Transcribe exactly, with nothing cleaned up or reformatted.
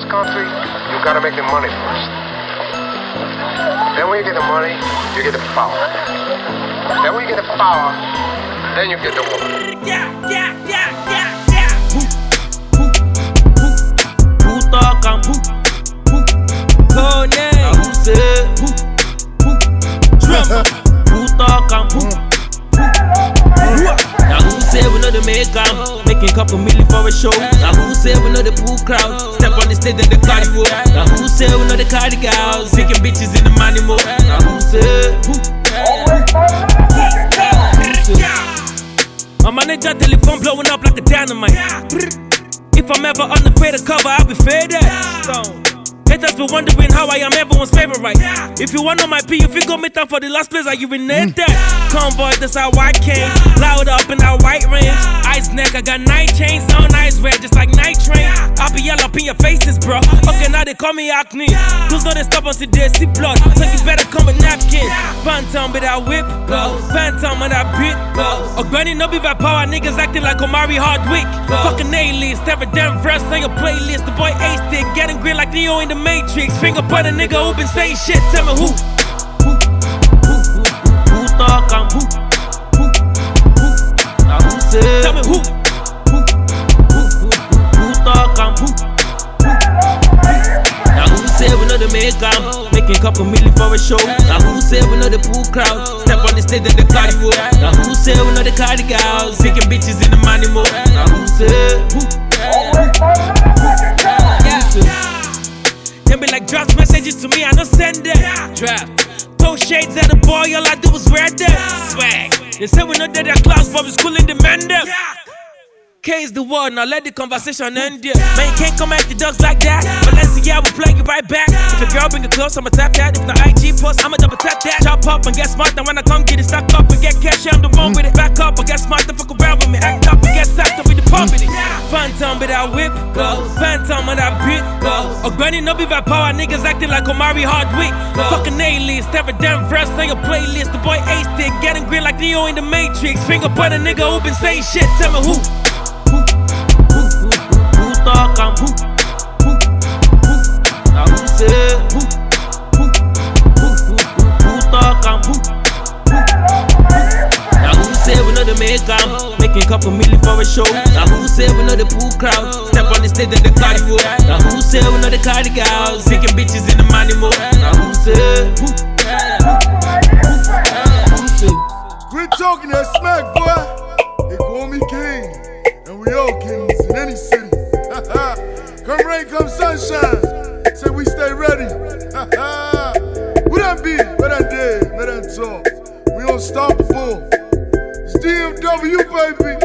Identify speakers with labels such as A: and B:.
A: country, you gotta make the money first. Then when you get the money, you get the power. Then when you get the power, then you get the woman.
B: Yeah, yeah, yeah, yeah, yeah. Who, who, who, who talk and who, who, Kanye, who say, who, who, drummer, who talk and who, who, who. Now who say we know the make am, making couple million for a show. Now who say we know the pool crowd, step on the stage and the carnival. Now who say we know the cardigans, taking bitches in the money mode. Now who say, who, my manager telephone blowing up like a dynamite. If I'm ever unafraid of cover, I'll be faded. Haters be wondering how I am everyone's favorite, right? If you wanna my P, if you go meet them for the last place, I urinate that. Convoy, that's how I came. Loud up in that white range. Ice neck, I got night chains on ice red, just like night train. I'll be yellow up in your faces, bro. Okay, now they call me acne. Who's gonna stop until they see blood? So you better come with napkin. Phantom with that whip, go. Phantom with that bit, go. Or granny, no be by power, niggas acting like Omari Hardwick. Fucking A-list, every damn verse on your playlist. The boy A-stick, getting green like Neo in the Matrix. Finger point a nigga who been saying shit. Tell me who, who, who, who, who talk and who, who, who. Now who say? Tell me who, who, who, who, who talk and who, who, who. Now who say we know the make am, making couple million for a show. Now who say we know the pool crowd, step on the stage and the carnival. Now who say we know the cardigans, taking bitches in the money mode. Now who say who, who, who, who. Can be like drops messages to me, I no send them. Drop, throw shades at the boy, all I do is wear them. Swag, they say we know that they're class from the school and demand them. K is the word, now let the conversation end here. Man, you can't come at the dogs like that. But let's see, I will play you right back. If a girl bring it close, I'ma tap that. If the I G post, I'ma double tap that. Chop up and get smart, and when I come get it, stack up and get cash, I'm the one with it. Back up and get smart, and fuck around with me. Act up and get sacked up with the pump with it. Phantom with that whip, go. Phantom with that bit, go. Or granny, no be by power, niggas acting like Omari Hardwick. Fucking A-list, every damn verse on your playlist. The boy A-stick, getting green like Neo in the Matrix. Finger point a nigga who been saying shit, tell me who. Talk and who, who, who. Now who say who, who, who, who, who talk and who, who, who. Now who say we know the make am, making couple million for a show. Now who say we know the pool crowd, step on the stage and the carnival. Now who say we know the cardigans, taking bitches in the money mode. Now who say who, who, who, who say.
C: Quit talking that smack, boy. They call me king, and we all kings in any city. Come rain, come sunshine. Say we stay ready. Who that be? Where that dead? Where that talk? We unstoppable. It's D M W, baby.